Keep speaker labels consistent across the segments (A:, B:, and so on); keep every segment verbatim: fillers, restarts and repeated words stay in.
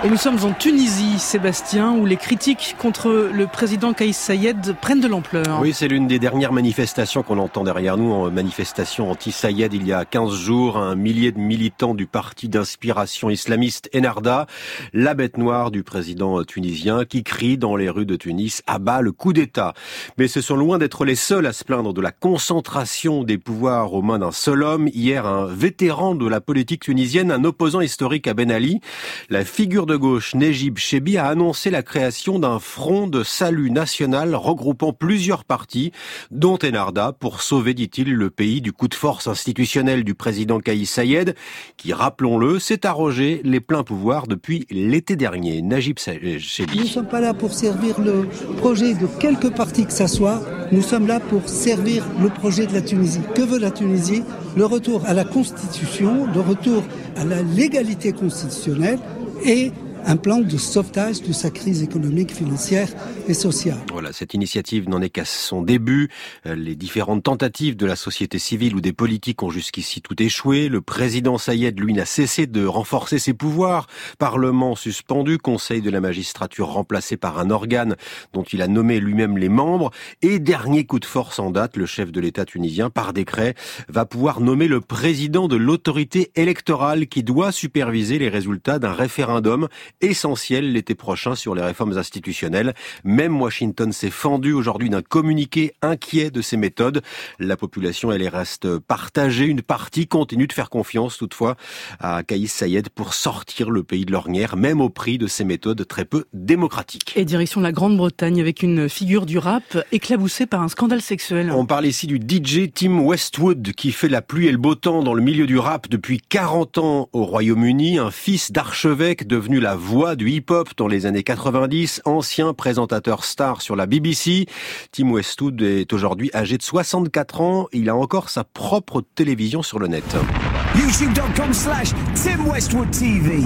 A: Et nous sommes en Tunisie, Sébastien, où les critiques contre le président Kais Saied prennent de l'ampleur.
B: Oui, c'est l'une des dernières manifestations qu'on entend derrière nous, en manifestation anti-Saied il y a quinze jours. Un millier de militants du parti d'inspiration islamiste Ennahda, la bête noire du président tunisien, qui crie dans les rues de Tunis « à bas le coup d'État ». Mais ce sont loin d'être les seuls à se plaindre de la concentration des pouvoirs aux mains d'un seul homme. Hier, un vétéran de la politique tunisienne, un opposant historique à Ben Ali, la figure de gauche Nejib Chebi, a annoncé la création d'un front de salut national regroupant plusieurs partis, dont Ennahda, pour sauver, dit-il, le pays du coup de force institutionnel du président Kais Saied, qui, rappelons-le, s'est arrogé les pleins pouvoirs depuis l'été dernier. Nejib Chebi.
C: Nous ne sommes pas là pour servir le projet de quelques partis que ça soit, nous sommes là pour servir le projet de la Tunisie. Que veut la Tunisie ? Le retour à la Constitution, le retour à la légalité constitutionnelle et un plan de sauvetage de sa crise économique, financière et sociale.
B: Voilà, cette initiative n'en est qu'à son début. Les différentes tentatives de la société civile ou des politiques ont jusqu'ici tout échoué. Le président Saied, lui, n'a cessé de renforcer ses pouvoirs. Parlement suspendu, conseil de la magistrature remplacé par un organe dont il a nommé lui-même les membres. Et dernier coup de force en date, le chef de l'État tunisien, par décret, va pouvoir nommer le président de l'autorité électorale qui doit superviser les résultats d'un référendum essentiel l'été prochain sur les réformes institutionnelles. Même Washington s'est fendu aujourd'hui d'un communiqué inquiet de ces méthodes. La population, elle reste partagée. Une partie continue de faire confiance toutefois à Kais Saied pour sortir le pays de l'ornière, même au prix de ces méthodes très peu démocratiques.
A: Et direction la Grande-Bretagne avec une figure du rap éclaboussée par un scandale sexuel.
B: On parle ici du D J Tim Westwood qui fait la pluie et le beau temps dans le milieu du rap depuis quarante ans au Royaume-Uni. Un fils d'archevêque devenu la voix du hip-hop dans les années quatre-vingt-dix, ancien présentateur star sur la B B C. Tim Westwood est aujourd'hui âgé de soixante-quatre ans. Il a encore sa propre télévision sur le net.
D: youtube dot com slash Tim Westwood T V.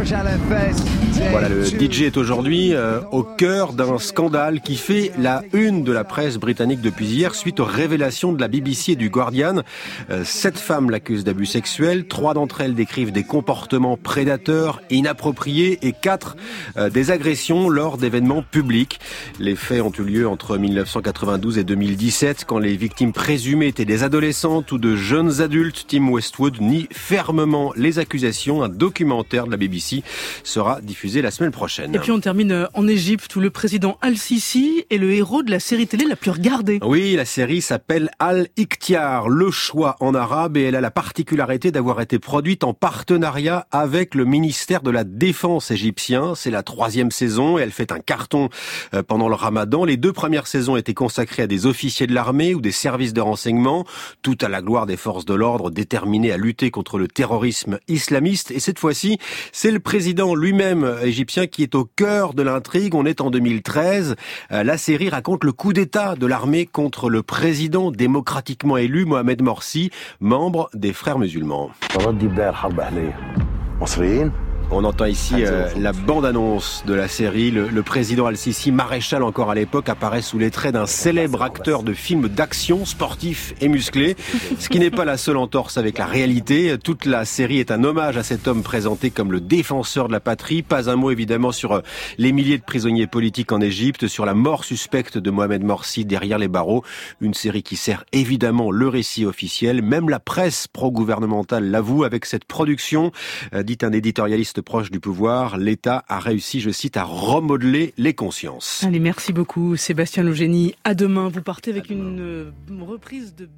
B: Voilà, le D J est aujourd'hui euh, au cœur d'un scandale qui fait la une de la presse britannique depuis hier suite aux révélations de la B B C et du Guardian. Euh, sept femmes l'accusent d'abus sexuels, trois d'entre elles décrivent des comportements prédateurs, inappropriés et quatre euh, des agressions lors d'événements publics. Les faits ont eu lieu entre mille neuf cent quatre-vingt-douze et deux mille dix-sept quand les victimes présumées étaient des adolescentes ou de jeunes adultes. Tim Westwood nie fermement les accusations. Un documentaire de la B B C sera diffusé la semaine prochaine.
A: Et puis on termine en Égypte où le président Al-Sisi est le héros de la série télé la plus regardée.
B: Oui, la série s'appelle Al-Ikhtiar, le choix en arabe, et elle a la particularité d'avoir été produite en partenariat avec le ministère de la Défense égyptien. C'est la troisième saison et elle fait un carton pendant le ramadan. Les deux premières saisons étaient consacrées à des officiers de l'armée ou des services de renseignement, tout à la gloire des forces de l'ordre déterminées à lutter contre le terrorisme islamiste. Et cette fois-ci, c'est le président lui-même égyptien qui est au cœur de l'intrigue. On est en deux mille treize. La série raconte le coup d'État de l'armée contre le président démocratiquement élu Mohamed Morsi, membre des Frères musulmans. On entend ici euh, la bande-annonce de la série. Le, le président Al-Sisi, maréchal encore à l'époque, apparaît sous les traits d'un célèbre acteur de films d'action, sportif et musclé. Ce qui n'est pas la seule entorse avec la réalité. Toute la série est un hommage à cet homme présenté comme le défenseur de la patrie. Pas un mot évidemment sur les milliers de prisonniers politiques en Égypte, sur la mort suspecte de Mohamed Morsi derrière les barreaux. Une série qui sert évidemment le récit officiel. Même la presse pro-gouvernementale l'avoue. Avec cette production, euh, dit un éditorialiste proche du pouvoir, l'État a réussi, je cite, à remodeler les consciences.
A: Allez, merci beaucoup Sébastien Logénie. À demain. Vous partez avec une reprise de